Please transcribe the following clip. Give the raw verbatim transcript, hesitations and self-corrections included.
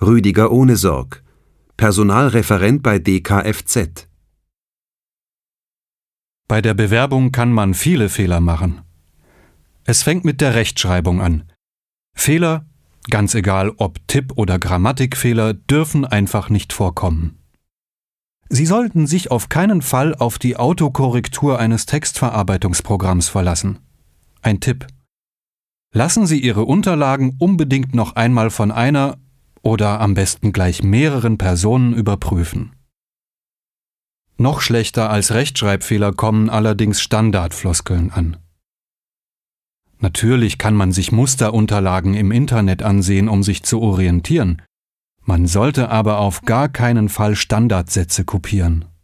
Rüdiger Ohnesorg, Personalreferent bei D K F Z. Bei der Bewerbung kann man viele Fehler machen. Es fängt mit der Rechtschreibung an. Fehler, ganz egal ob Tipp- oder Grammatikfehler, dürfen einfach nicht vorkommen. Sie sollten sich auf keinen Fall auf die Autokorrektur eines Textverarbeitungsprogramms verlassen. Ein Tipp: Lassen Sie Ihre Unterlagen unbedingt noch einmal von einer oder am besten gleich mehreren Personen überprüfen. Noch schlechter als Rechtschreibfehler kommen allerdings Standardfloskeln an. Natürlich kann man sich Musterunterlagen im Internet ansehen, um sich zu orientieren. Man sollte aber auf gar keinen Fall Standardsätze kopieren.